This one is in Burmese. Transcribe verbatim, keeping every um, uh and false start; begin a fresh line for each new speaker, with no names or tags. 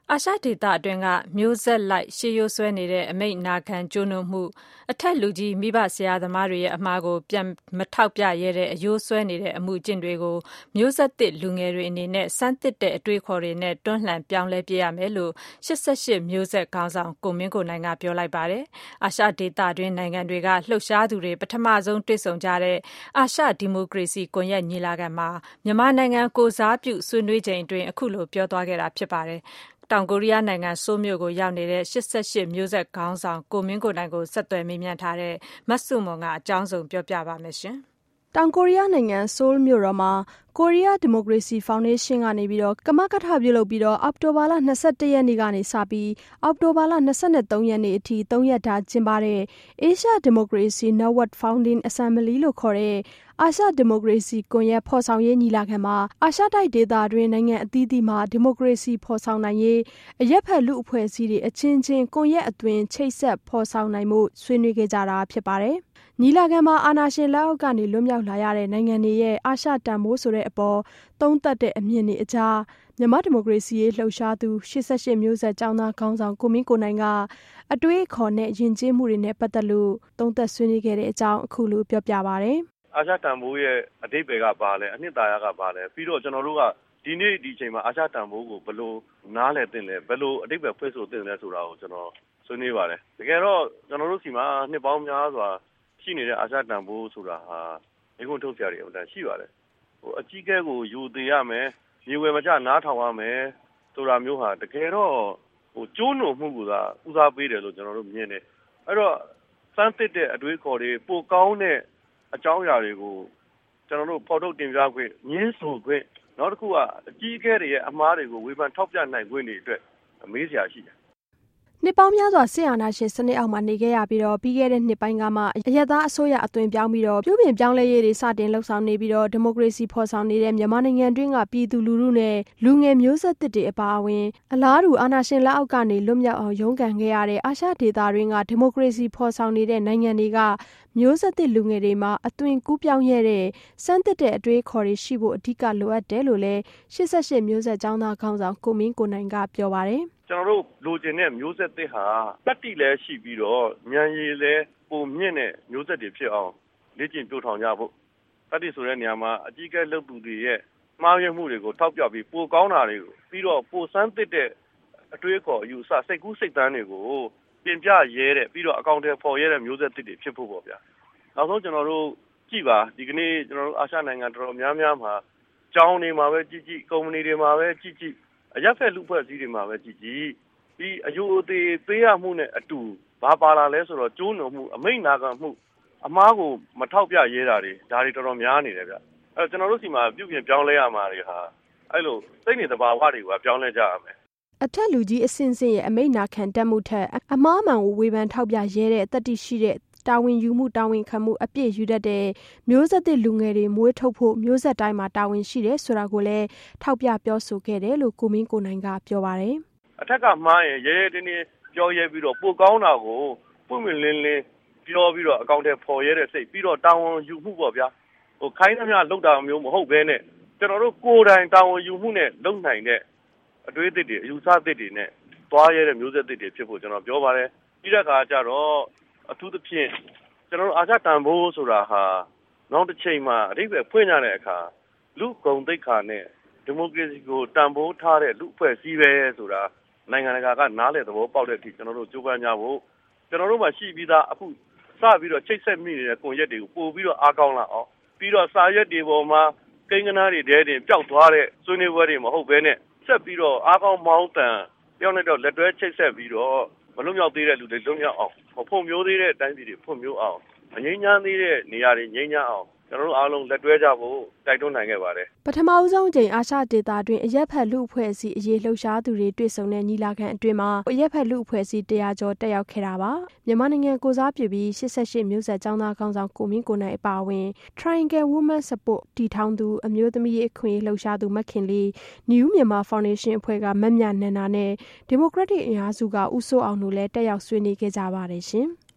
အာရှဒေသအတွင်းကမျိုးဆက်လိုက်ရှေးရိုးစွဲနေတဲ့အမိန့်နာခံကျိုးနွံမှုအထက်လူကြီးမိဘဆရာသမားတွေရဲ့အမှားကိုပြန်မထောက်ပြရဲတဲ့အယိုးစွဲနေတဲ့အမှုအကျင့်တွေကိုမျိုးဆက်သစ်လူငယ်တွေအနေနဲ့စမ်းသစ်တဲ့အတွေးခေါ်တွေနဲ့တွန်းလှန်ပြောင်းလဲပြရမယ်လို့ရှစ်ဆယ့်ရှစ်မျိုးဆက်ခေါင်းဆောင်ကိုမင်းကိုနိုင်ကပြောလိုက်ပါတယ်။အာရှဒေသအတွင်းနိုင်ငံတွေကလှုပ်ရှားသူတွေပထမဆုံးတွေ့ဆုံကြတဲ့အာရှဒီမိုကရေစီကွန်ရက်ညီလာခံမှာမြန်မာနိုင်ငံကိုစားပြုဆွေးနွေးချိန်အတွင်းအခုလိုပြောသွားခဲ့တာဖြစ်ပါတယ်။တောင်ကိုရီးယားနိုင်ငံဆိုးမြို့ကိုရောက်နေတဲ့ရှစ်ဆယ့်ရှစ်မျိုးဆက်ခေါင်းဆောင်ကိုမင်းကိုနိုင်ကိုဆက်သွယ်မေးမြန်းထားတဲ့မဆုမွန်ကအကြောင်းစုံပြောပြပါမယ်ရှင်
။တောင်ကိုရီးယားနိုင်ငံဆိုးမြို့တော်မှာကိုရီးယားဒီမိုကရေစီဖောင်ဒေးရှင်းကနေပြီးတော့ကမကထပြုလုပ်ပြီးတော့အောက်တိုဘာလ၂၁ရက်နေ့ကနေစပြီးအောက်တိုဘာလ၂၃ရက်နေ့အထိ၃ရက်တာကျင်းပတဲ့ Asia Democracy Network Founding Assembly လို့ခေါ်တဲ့အာရှဒီမိုကရေစီကွန်ရက်ဖော်ဆောင်ရေးညီလာခံမှာအာရှတိုက်ဒေသတွင်းနိုင်ငံအသီးသီးမှာဒီမိုကရေစီဖော်ဆောင်နိုင်ရေးအရက်ဖက်လူအဖွဲ့အစည်းတွေအချင်းချင်းကွန်ရက်အသွင်ချိတ်ဆက်ဖော်ဆောင်နိုင်မှုဆွေးနွေးခဲ့ကြတာဖြစ်ပါတယ်။ညီလာခံမှာအာဏာရှင်လက်အောက်ကနေလွတ်မြောက်လာရတဲ့နိုင်ငံတွေရဲ့အာရှတန်ဖိုးဆိုတဲ့အပေါ်သုံးသပ်တဲ့အမြင်တွေအကြားမြန်မာဒီမိုကရေစီရေးလှုပ်ရှားသူရှစ်ဆယ့်ရှစ်မျိုးဆက်ကျောင်းသားခေါင်းဆောင်ကိုမင်းကိုနိုင်ကအတွေးအခေါ်နဲ့ယဉ်ကျေးမှုတွေနဲ့ပတ်သက်လို့သုံးသပ်ဆွေးနွေးခဲ့တဲ့အကြောင်းအခုလိုပြောပြပါရစေ
။အာရှတန်ဖိုးရဲ့အဓိပ္ပာယ်ကဘာလဲအနှစ်သာရကဘာလဲပြီးတော့ကျွန်တော်တို့ကဒီနေ့ဒီချိန်မှာအာရှတန်ဖိုးကိုဘယ်လိုနားလည်သင့်လဲဘယ်လိုအဓိပ္ပာယ်ဖွင့်ဆိုသင့်လဲဆိုတာကိုကျွန်တော်ဆွေးနွေးပါတယ်တကယ်တော့ကျွန်တော်တို့စီမှာနှစ်ပေါင်းများစွာရှိနေတဲ့အာရှတန်ဖိုးဆိုတာဟာဒီကုန်းထုတ်စရာတွေအမှန်ရှိပါတယ်ဟိုအကြီးကဲကိုယူသေးရမယ်မြေဝယ်မကျနားထောင်ရမယ်ဆိုတာမျိုးဟာတကယ်တော့ဟိုကျိုးနုံမှုကဦးစားပေးတယ်လို့ကျွန်တော်တို့မြင်တယ်အဲ့တော့စမ်းသစ်တဲ့အတွေးခေါ်တွေပိုကောင်းတဲ့အကြောင်းအရာတွေကိုကျွန်တော်တို့ပေါ်ထုတ်တင်ပြခွင့်ညှင်းဆိုခွင့်နောက်တစ်ခုကအကြီးအကဲတွေရဲ့အမှားတွေကိုဝေဖန်ထောက်ပြနိုင်ခွင့်တွေအတွက်အမေးစရာရှိတယ်
နှစ်ပေါင်းများစွာစစ်အာဏာရှင်စနစ်အောက်မှာနေခဲ့ရပြီးတော့ပြီးခဲ့တဲ့နှစ်ပိုင်းကမှအရက်သားအစိုးရအသွင်ပြောင်းပြီးတော့ပြုပြင်ပြောင်းလဲရေးတွေစတင်လှုပ်ဆောင်နေပြီးတော့ဒီမိုကရေစီဖော်ဆောင်နေတဲ့မြန်မာနိုင်ငံတွင်းကပြည်သူလူထုနဲ့လူငယ်မျိုးဆက်သစ်တွေအပါအဝင်အလားတူအာဏာရှင်လက်အောက်ကနေလွတ်မြောက်အောင်ရုန်းကန်ခဲ့ရတဲ့အာရှဒေသတွင်းကဒီမိုကရေစီဖော်ဆောင်နေတဲ့နိုင်ငံတွေကမျိုးဆက်သစ်လူငယ်တွေမှာအသွင်ကူးပြောင်းရတဲ့စမ်းသစ်တဲ့အတွေးခေါ်တွေရှိဖို့အဓိကလိုအပ်တယ်လို့လည်းရှစ်ဆယ့်ရှစ်မျိုးဆက်ကျောင်းသားခေါင်းဆောင်ကိုမင်းကိုနိုင်ကပြောပါတယ်
ကျွန်တော်တို့လိုချင်တဲ့မျိုးဆက်သစ်ဟာတတိလည်းရှိပြီးတော့ဉာဏ်ရည်လည်းပုံမြင့်တဲ့မျိုးဆက်တွေဖြစ်အောင်လေ့ကျင့်ပြထောင်ကြဖို့တတိဆိုတဲ့နေရာမှာအကြီးအကဲလုပ်သူတွေရဲ့မှားယွင်းမှုတွေကိုထောက်ပြပြီးပိုကောင်းတာတွေကိုပြီးတော့ပိုစမ်းသစ်တဲ့အတွေးခေါ်အယူဆစိတ်ကူးစိတ်တမ်းတွေကိုပြင်ပြရဲတဲ့ပြီးတော့အကောင့်တွေပေါ်ရဲတဲ့မျိုးဆက်သစ်တွေဖြစ်ဖို့ပေါ့ဗျာနောက်ဆုံးကျွန်တော်တို့ကြည့်ပါဒီကနေ့ကျွန်တော်တို့အာရှနိုင်ငံတော်တော်များများမှာကျောင်းတွေမှာပဲကြည့်ကြည့်ကုမ္ပဏီတွေမှာပဲကြည့်ကြည့်အရက်ဖက်လူဖွဲ့စည်းတွေမှာပဲကြည့်ကြည့်ဒီအယုအသေးပေးရမှုနဲ့အတူဘာပါလာလဲဆိုတော့ကျိုးနုံမှုအမိန့်နာခံမှုအမားကိုမထောက်ပြရဲတာတွေဒါတွေတော်တော်များနေတယ်ဗျအဲကျွန်တော်တို့စီမှာပြုပြင်ပြောင်းလဲရမှာတွေဟာအဲ့လိုစိတ်နေသဘာဝတွေကပြောင်းလဲကြရမယ်
အထက်လူကြီးအစင်စင်ရဲ့အမိန့်နာခံတတ်မှုထက်အမားမှန်ကိုဝေဖန်ထောက်ပြရဲတဲ့တတိရှိတဲ့တာဝန်ယူမှုတာဝန်ခံမှုအပြည့်ယူတတ်တဲ့မျိုးဆက်သစ်လူငယ်တွေမွေးထုတ်ဖို့မျိုးဆက်တိုင်းမှာတာဝန်ရှိတယ်ဆိုတာကိုလည်းထောက်ပြပြောဆိုခဲ့တယ်လို့ကိုမင်းကိုနိုင်ကပြောပါတယ်
အထက်ကမှားရင်ရဲရဲတင်းတင်းပြောရဲပြီးတော့ပိုကောင်းတာကိုပွင့်ပွင့်လင်းလင်းပြောပြီးတော့အကောင့်ထဲပေါ်ရဲတဲ့စိတ်ပြီးတော့တာဝန်ယူမှုပေါ့ဗျာဟိုခိုင်းသမျှလောက်တာမျိုးမဟုတ်ဘဲနဲ့ကျွန်တော်တို့ကိုယ်တိုင်တာဝန်ယူမှုနဲ့လုပ်နိုင်တဲ့အတွေးသစ်တွေအယူဆသစ်တွေနဲ့သွားရဲတဲ့မျိုးဆက်သစ်တွေဖြစ်ဖို့ကျွန်တော်ပြောပါတယ်ပြီးတဲ့အခါကျတော့အထူးသဖြင့်ကျွန်တော်တို့အာရှတန်ဖိုးဆိုတာဟာနောက်တစ်ချိန်မှာအဓိပ္ပာယ်ဖွင့်ကြတဲ့အခါလူဂုဏ်သိက္ခာနဲ့ဒီမိုကရေစီကိုတန်ဖိုးထားတဲ့လူအဖွဲ့အစည်းပဲဆိုတာနိုင်ငံတကာကနားလည်သဘောပေါက်တဲ့အထိကျွန်တော်တို့ကြိုးပမ်းကြဖို့ကျွန်တော်တို့မှာရှိပြီးသားအခုစပြီးတော့ချိတ်ဆက်မိနေတဲ့ကွန်ရက်တွေကိုပို့ပြီးတော့အားကောင်းလာအောင်ပြီးတော့စာရွက်တွေပေါ်မှာကိန်းဂဏန်းတွေတဲတင်ပျောက်သွားတဲ့ဆွေးနွေးပွဲတွေမဟုတ်ဘဲနဲ့ဆက်ပြီးတော့အားကောင်းမောင်းတန်ပြောင်းလိုက်တော့လက်တွဲချိတ်ဆက်ပြီးတော့မလွတ်မြောက်သေးတဲ့လူတွေလွတ်မြောက်အောင်ဖွံ့ဖြိုးသေးတဲ့အတိုင်းပြည်တွေဖွံ့ဖြိုးအောင်အငြိမ်းချမ်းသေးတဲ့နေရာတွေငြိမ်းချမ်းအောင်ကျွန်တော်တို့အားလုံးလက်တွဲကြဖို့တိုက်တွန်းနိုင်ခဲ့ပါတယ်
ပထမဦးဆုံးအကြိမ်အာရှဒေသတွင်အရက်ဖက်လူအဖွဲ့အစည်းအရေးလှုပ်ရှားသူတွေတွေ့ဆုံတဲ့ညီလာခံအတွင်းမှာအရက်ဖက်လူအဖွဲ့အစည်းတရာကျော်တက်ရောက်ခဲ့တာပါမြန်မာနိုင်ငံကိုစားပြုပြီးရှစ်ဆယ့်ရှစ်မျိုးဆက်ကျောင်းသားခေါင်းဆောင်ကိုမင်းကိုနိုင်အပါအဝင် Triangle Women Support တည်ထောင်သူအမျိုးသမီးအခွင့်အရေးလှုပ်ရှားသူမခင်လေး New Myanmar Foundation အဖွဲ့ကမမြနန္ဒာနဲ့ Democratic အင်အားစုကဦးစိုးအောင်တို့လည်းတက်ရောက်ဆွေးနွေးခဲ့ကြပါတယ်ရှင်